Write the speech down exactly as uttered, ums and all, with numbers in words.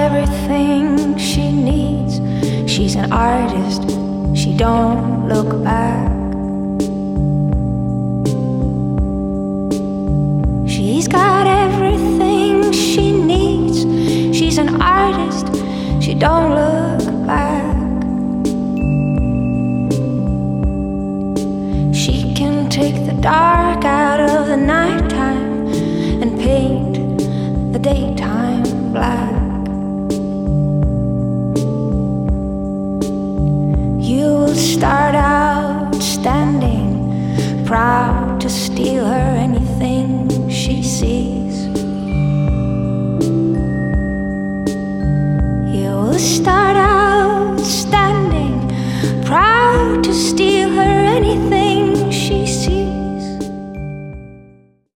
everything she needs. She's an artist, she don't look back. She's got everything she needs. She's an artist, she don't look back. She can take the dark